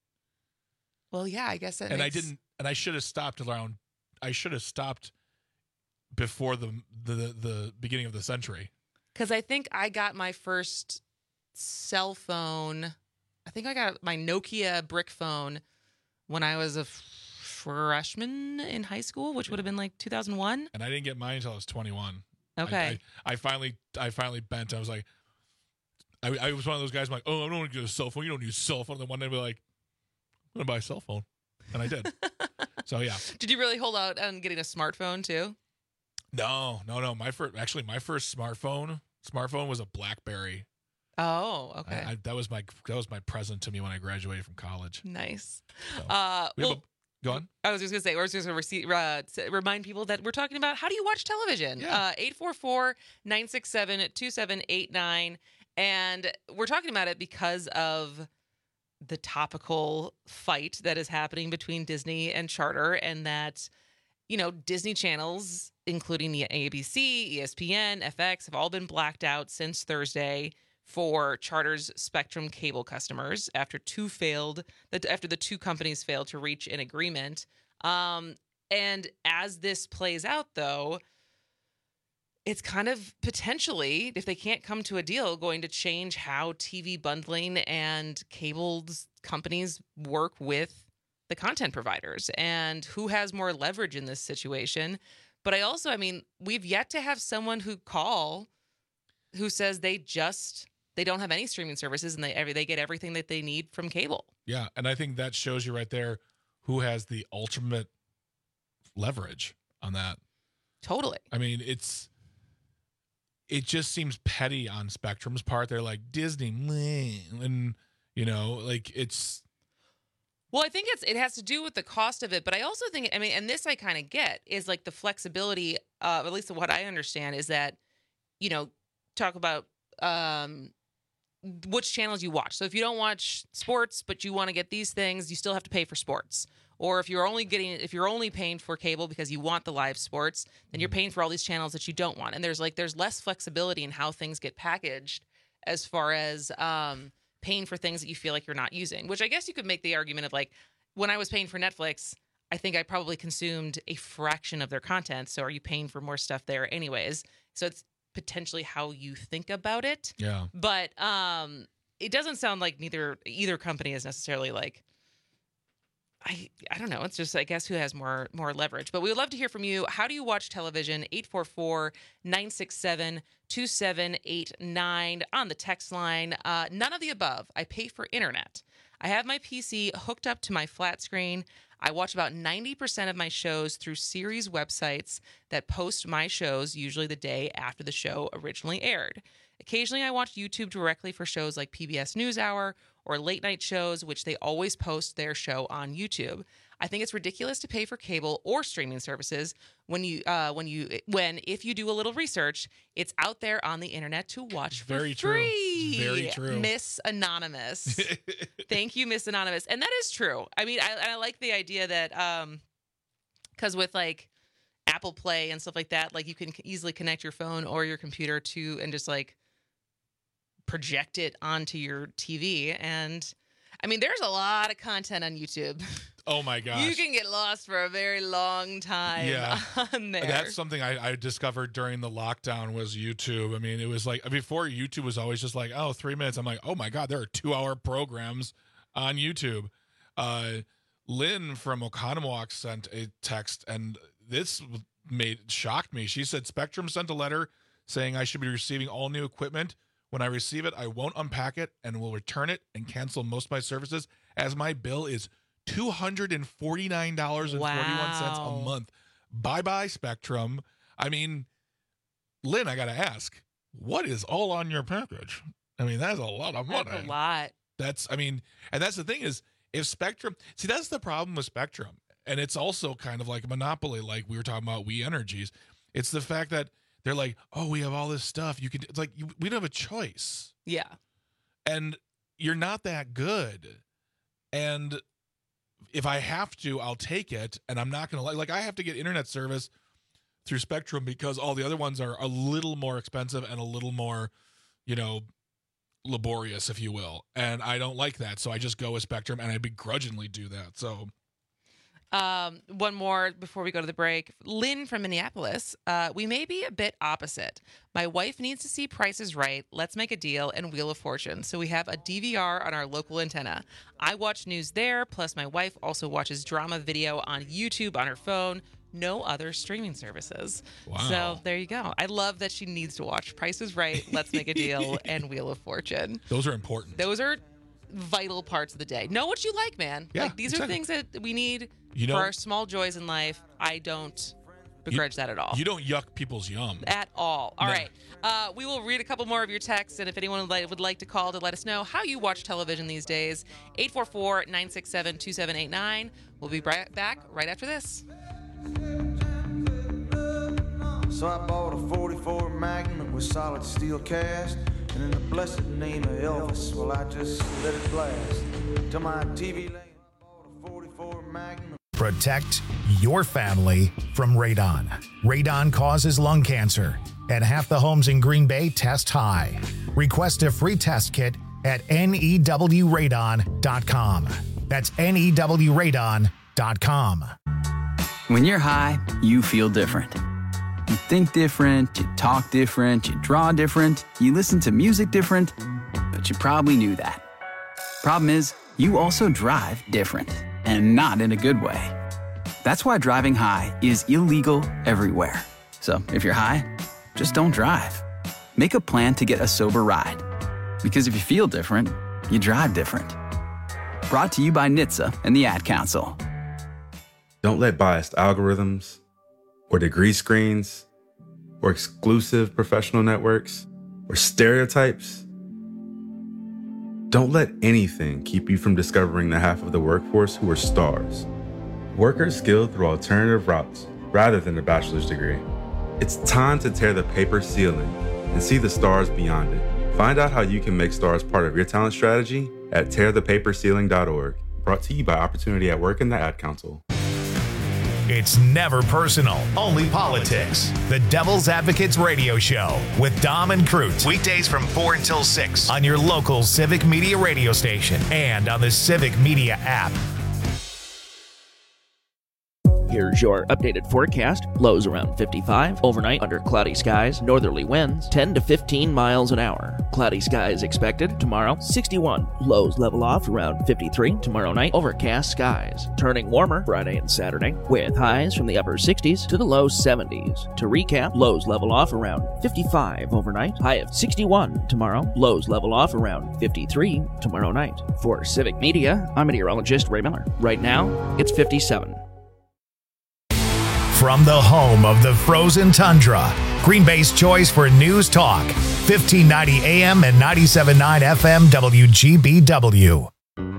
Well, yeah, I guess that. And I didn't. And I should have stopped around. I should have stopped before the beginning of the century. Because I think I got my first cell phone. I think I got my Nokia brick phone when I was a freshman in high school, which would have been like 2001. And I didn't get mine until I was 21. Okay. I finally bent. I was like. I was one of those guys. I'm like, oh, I don't want to get a cell phone. You don't use a cell phone. And then one day, I'd be like, I'm going to buy a cell phone. And I did. So, yeah. Did you really hold out on getting a smartphone, too? No. My first smartphone was a BlackBerry. Oh, okay. That was my present to me when I graduated from college. Nice. So, go on. I was just going to say, we're just going to remind people that we're talking about how do you watch television? Yeah. 844-967-2789. And we're talking about it because of the topical fight that is happening between Disney and Charter, and that, Disney channels, including the ABC, ESPN, FX, have all been blacked out since Thursday for Charter's Spectrum cable customers after the two companies failed to reach an agreement. And as this plays out, though, it's kind of potentially, if they can't come to a deal, going to change how TV bundling and cable companies work with the content providers and who has more leverage in this situation. But we've yet to have someone who says they don't have any streaming services and they get everything that they need from cable. Yeah, and I think that shows you right there who has the ultimate leverage on that. Totally. I mean, it just seems petty on Spectrum's part. They're like, Disney, and it's. Well, I think it has to do with the cost of it, but I also think, and this I kind of get, is like the flexibility, at least what I understand is that, talk about which channels you watch. So if you don't watch sports, but you want to get these things, you still have to pay for sports. Or if you're only paying for cable because you want the live sports, then you're paying for all these channels that you don't want. And there's less flexibility in how things get packaged as far as paying for things that you feel like you're not using, which I guess you could make the argument of like, when I was paying for Netflix, I think I probably consumed a fraction of their content. So are you paying for more stuff there anyways? So it's potentially how you think about it. Yeah. But it doesn't sound like either company is necessarily like, I don't know. It's just, I guess, who has more leverage. But we would love to hear from you. How do you watch television? 844-967-2789 on the text line. None of the above. I pay for internet. I have my PC hooked up to my flat screen. I watch about 90% of my shows through series websites that post my shows usually the day after the show originally aired. Occasionally, I watch YouTube directly for shows like PBS NewsHour or late night shows, which they always post their show on YouTube. I think it's ridiculous to pay for cable or streaming services when if you do a little research, it's out there on the internet to watch for free. Very true. Miss Anonymous. Thank you, Miss Anonymous. And that is true. I mean, I like the idea that because with like Apple Play and stuff like that, like you can easily connect your phone or your computer to and just like project it onto your TV. And I mean, there's a lot of content on YouTube. Oh my gosh. You can get lost for a very long time on there. That's something I discovered during the lockdown was YouTube. I mean, it was like before YouTube was always just like, 3 minutes. I'm like, oh my God, there are 2-hour programs on YouTube. Lynn from Oconomowoc sent a text, and this shocked me. She said Spectrum sent a letter saying I should be receiving all new equipment. When I receive it, I won't unpack it and will return it and cancel most of my services as my bill is $249.41 a month. Bye-bye, Spectrum. I mean, Lynn, I got to ask, what is all on your package? I mean, that's a lot of money. That's a lot. And that's the thing is, if Spectrum, see, that's the problem with Spectrum. And it's also kind of like a monopoly, like we were talking about We Energies. It's the fact that they're like, oh, we have all this stuff. It's like, we don't have a choice. Yeah. And you're not that good. And if I have to, I'll take it. And I'm not going to like I have to get internet service through Spectrum because all the other ones are a little more expensive and a little more, laborious, if you will. And I don't like that. So I just go with Spectrum and I begrudgingly do that. So one more before we go to the break. Lynn from Minneapolis. We may be a bit opposite. My wife needs to see Price is Right, Let's Make a Deal, and Wheel of Fortune. So we have a DVR on our local antenna. I watch news there, plus my wife also watches drama video on YouTube on her phone. No other streaming services. Wow. So there you go. I love that she needs to watch Price is Right, Let's Make a Deal, and Wheel of Fortune. Those are important. Those are vital parts of the day. Know what you like, man. Yeah, like these exactly. are things that we need for our small joys in life. I don't begrudge that at all. You don't yuck people's yum. At all. All right. We will read a couple more of your texts, and if anyone would like to call to let us know how you watch television these days, 844-967-2789. We'll be back right after this. So I bought a 44 Magnum with solid steel cast, and in the blessed name of Elvis, well, I just let it blast. To my TV lane, I bought a 44 Magnum. Protect your family from radon. Radon causes lung cancer, and half the homes in Green Bay test high. Request a free test kit at newradon.com. That's newradon.com. When you're high, you feel different. You think different, you talk different, you draw different, you listen to music different, but you probably knew that. Problem is, you also drive different, and not in a good way. That's why driving high is illegal everywhere. So if you're high, just don't drive. Make a plan to get a sober ride. Because if you feel different, you drive different. Brought to you by NHTSA and the Ad Council. Don't let biased algorithms or degree screens or exclusive professional networks or stereotypes. Don't let anything keep you from discovering the half of the workforce who are stars. Workers skilled through alternative routes rather than a bachelor's degree. It's time to tear the paper ceiling and see the stars beyond it. Find out how you can make STARS part of your talent strategy at tearthepaperceiling.org. Brought to you by Opportunity at Work and the Ad Council. It's never personal, only politics. The Devil's Advocates Radio Show with Dom and Crute. Weekdays from 4 until 6 on your local Civic Media radio station and on the Civic Media app. Here's your updated forecast. Lows around 55. Overnight under cloudy skies. Northerly winds 10 to 15 miles an hour. Cloudy skies expected. Tomorrow 61. Lows level off around 53. Tomorrow night overcast skies. Turning warmer Friday and Saturday with highs from the upper 60s to the low 70s. To recap, lows level off around 55 overnight. High of 61 tomorrow. Lows level off around 53 tomorrow night. For Civic Media, I'm meteorologist Ray Miller. Right now, it's 57. From the home of the frozen tundra, Green Bay's choice for news talk, 1590 AM and 97.9 FM WGBW.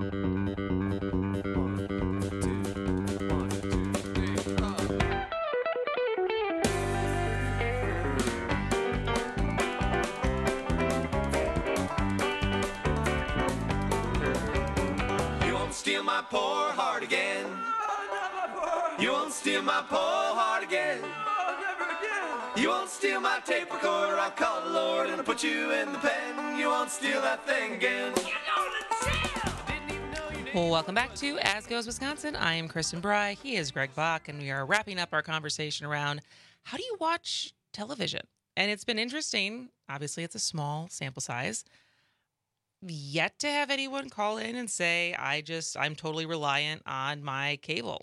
You won't steal my poor heart again. You won't steal my poor heart again. You won't steal my tape recorder. I'll call the Lord and I'll put you in the pen. You won't steal that thing again. Welcome back to As Goes Wisconsin. I am Kristen Bry. He is Greg Bach, and we are wrapping up our conversation around how do you watch television? And it's been interesting. Obviously, it's a small sample size. Yet to have anyone call in and say, I'm totally reliant on my cable.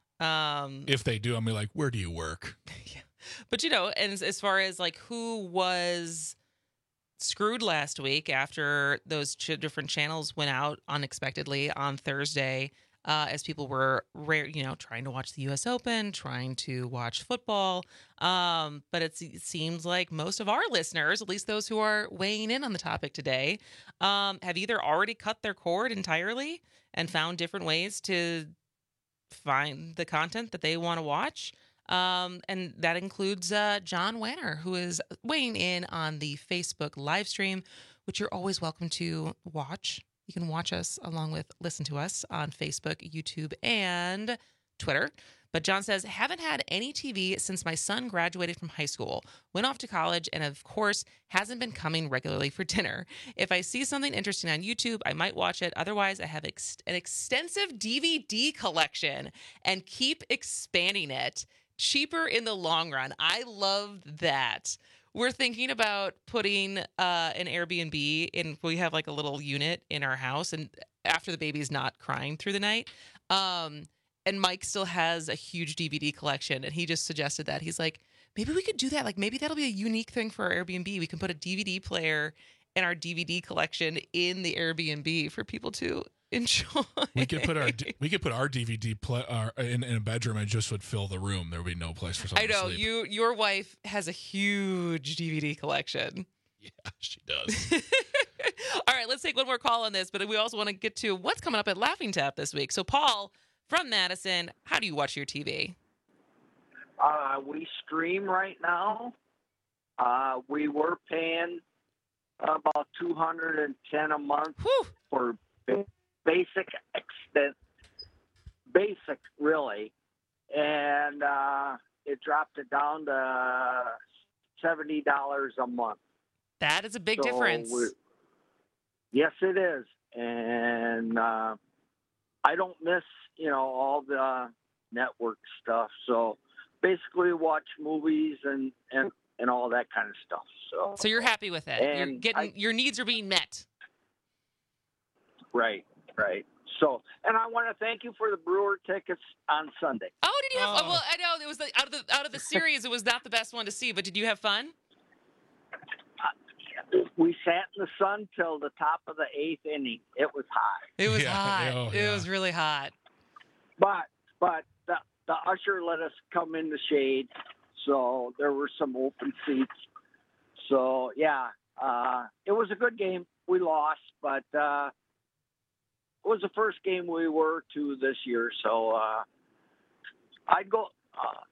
If they do, I'm like, where do you work? Yeah. But, and as far as like who was screwed last week after those different channels went out unexpectedly on Thursday, as people were trying to watch the U.S. Open, trying to watch football. But it seems like most of our listeners, at least those who are weighing in on the topic today, have either already cut their cord entirely and found different ways to find the content that they want to watch. And that includes John Wanner, who is weighing in on the Facebook live stream, which you're always welcome to watch. You can watch us along with listen to us on Facebook, YouTube, and Twitter. But John says, haven't had any TV since my son graduated from high school, went off to college, and of course, hasn't been coming regularly for dinner. If I see something interesting on YouTube, I might watch it. Otherwise, I have an extensive DVD collection and keep expanding it. Cheaper in the long run. I love that. We're thinking about putting an Airbnb in. We have like a little unit in our house, and after the baby's not crying through the night, and Mike still has a huge DVD collection, and he just suggested that. He's like, maybe we could do that. Like, maybe that'll be a unique thing for our Airbnb. We can put a DVD player and our DVD collection in the Airbnb for people to enjoy. We could put our DVD in a bedroom and just would fill the room. There would be no place for someone to sleep. I know. Your wife has a huge DVD collection. Yeah, she does. All right, let's take one more call on this, but we also want to get to what's coming up at Laughing Tap this week. So, Paul from Madison, how do you watch your TV? We stream right now. We were paying about $210 a month for basic really, and it dropped it down to $70 a month. That is a big difference. Yes, it is, and I don't miss all the network stuff. So basically, watch movies and all that kind of stuff. So you're happy with it? And your needs are being met. Right. So, and I want to thank you for the Brewer tickets on Sunday. Oh, did you have? Well, I know it was out of the series, it was not the best one to see. But did you have fun? We sat in the sun till the top of the 8th inning. It was hot. It was hot. It was really hot. But the usher let us come in the shade, so there were some open seats. So yeah, it was a good game. We lost, but it was the first game we were to this year. So I'd go.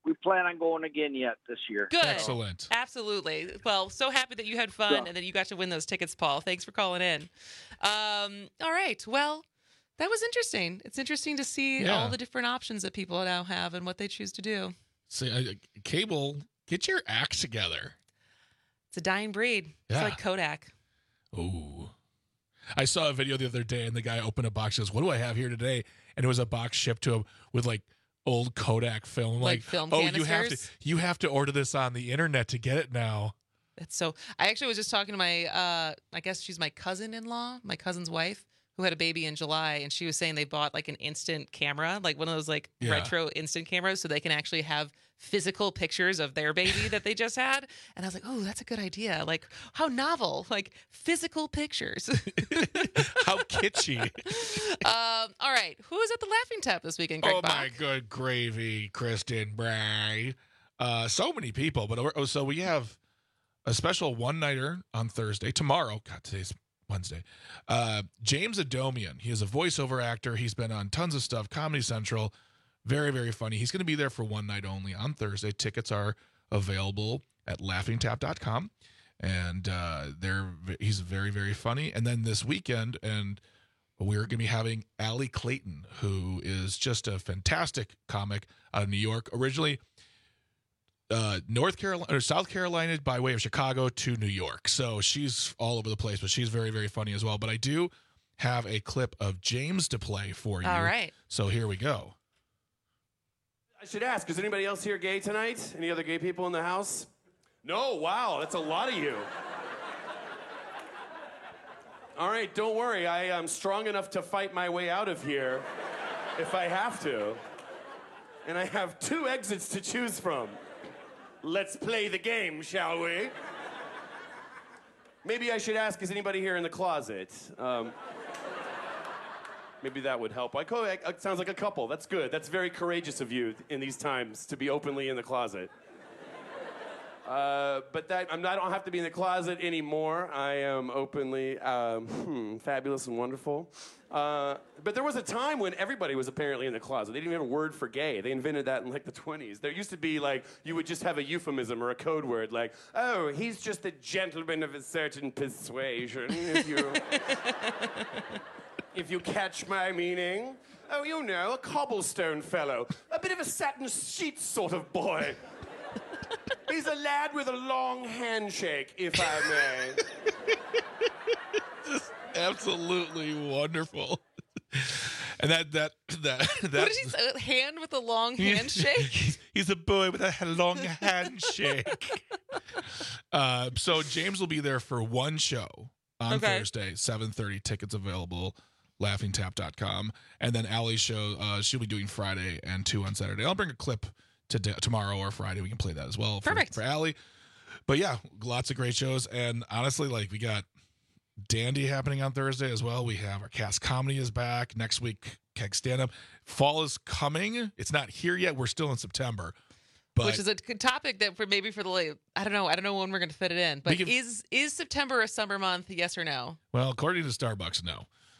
we plan on going again yet this year. Good. Excellent. Absolutely. Well, so happy that you had fun and that you got to win those tickets, Paul. Thanks for calling in. All right. Well, that was interesting. It's interesting to see all the different options that people now have and what they choose to do. See, cable, get your act together. It's a dying breed. Yeah. It's like Kodak. Ooh. I saw a video the other day, and the guy opened a box and goes, "What do I have here today?" And it was a box shipped to him with like old Kodak film. Like film canisters? you have to order this on the internet to get it now. That's so. I actually was just talking to my, I guess she's my cousin-in-law, my cousin's wife, who had a baby in July, and she was saying they bought like an instant camera, like one of those like retro instant cameras, so they can actually have physical pictures of their baby that they just had. And I was like, oh, that's a good idea. Like, how novel, like physical pictures. How kitschy. All right. Who is at the Laughing Tap this weekend, Greg Bach? My good gravy, Kristen Bray. So many people, but so we have a special one-nighter on Thursday. Tomorrow, God, today's Wednesday. James Adomian. He is a voiceover actor. He's been on tons of stuff, Comedy Central. Very, very funny. He's going to be there for one night only on Thursday. Tickets are available at laughingtap.com. And he's very, very funny. And then this weekend, and we're going to be having Allie Clayton, who is just a fantastic comic out of New York. Originally, North Carolina or South Carolina by way of Chicago to New York. So she's all over the place, but she's very, very funny as well. But I do have a clip of James to play for you. All right. So here we go. I should ask, is anybody else here gay tonight? Any other gay people in the house? No, wow, that's a lot of you. All right, don't worry. I am strong enough to fight my way out of here if I have to. And I have 2 exits to choose from. Let's play the game, shall we? Maybe I should ask, is anybody here in the closet? Maybe that would help. It sounds like a couple. That's good. That's very courageous of you in these times to be openly in the closet. But I don't have to be in the closet anymore. I am openly fabulous and wonderful. But there was a time when everybody was apparently in the closet. They didn't even have a word for gay. They invented that in like the 20s. There used to be like, you would just have a euphemism or a code word like, oh, he's just a gentleman of a certain persuasion, if you catch my meaning. Oh, you know, a cobblestone fellow. A bit of a satin sheet sort of boy. He's a lad with a long handshake, if I may. Just absolutely wonderful. And that what did he say? A hand with a long handshake? He's a boy with a long handshake. So James will be there for one show on Thursday, 7:30. Tickets available, laughingtap.com. And then Allie's show, she'll be doing Friday and 2 on Saturday. I'll bring a clip tomorrow or Friday. We can play that as well for Allie. But yeah, lots of great shows. And honestly, like, we got Dandy happening on Thursday as well. We have our cast comedy is back next week. Keg stand up. Fall is coming. It's not here yet. We're still in September. But which is a good topic that for the late. I don't know when we're going to fit it in. But is September a summer month? Yes or no? Well, according to Starbucks, no.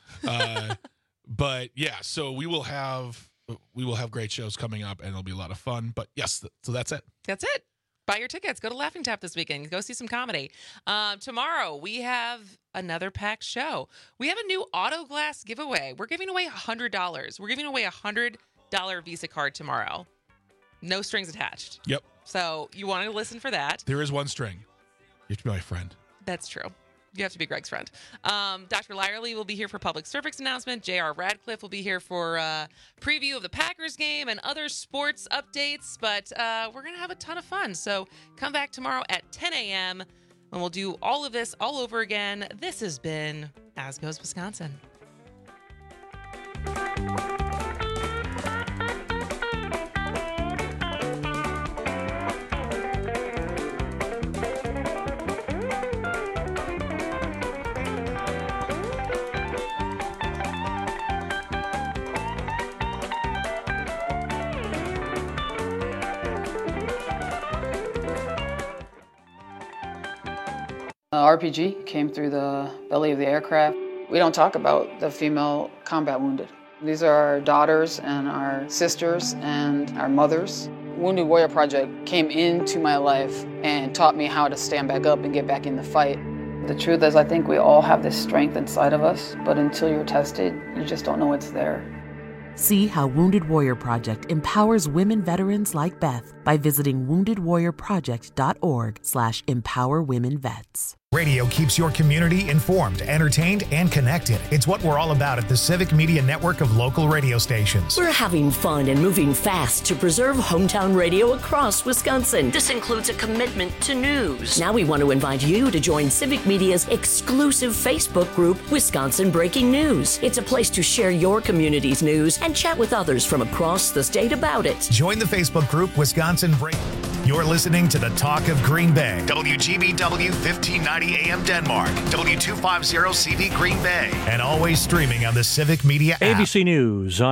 But yeah, so we will have great shows coming up, and it'll be a lot of fun. But yes, so that's it. That's it. Buy your tickets. Go to Laughing Tap this weekend. Go see some comedy. Tomorrow, we have another packed show. We have a new Auto Glass giveaway. We're giving away $100. We're giving away a $100 Visa card tomorrow. No strings attached. Yep. So you want to listen for that. There is one string. You have to be my friend. That's true. You have to be Greg's friend. Dr. Lyerly will be here for public service announcement. J.R. Radcliffe will be here for preview of the Packers game and other sports updates. But we're going to have a ton of fun. So come back tomorrow at 10 a.m. and we'll do all of this all over again. This has been As Goes Wisconsin. RPG came through the belly of the aircraft. We don't talk about the female combat wounded. These are our daughters and our sisters and our mothers. Wounded Warrior Project came into my life and taught me how to stand back up and get back in the fight. The truth is, I think we all have this strength inside of us, but until you're tested, you just don't know it's there. See how Wounded Warrior Project empowers women veterans like Beth by visiting woundedwarriorproject.org/empowerwomenvets. Radio keeps your community informed, entertained, and connected. It's what we're all about at the Civic Media Network of local radio stations. We're having fun and moving fast to preserve hometown radio across Wisconsin. This includes a commitment to news. Now we want to invite you to join Civic Media's exclusive Facebook group, Wisconsin Breaking News. It's a place to share your community's news and chat with others from across the state about it. Join the Facebook group, Wisconsin Breaking. You're listening to the Talk of Green Bay, WGBW 1590 AM Denmark, W250 CV Green Bay, and always streaming on the Civic Media app. ABC News on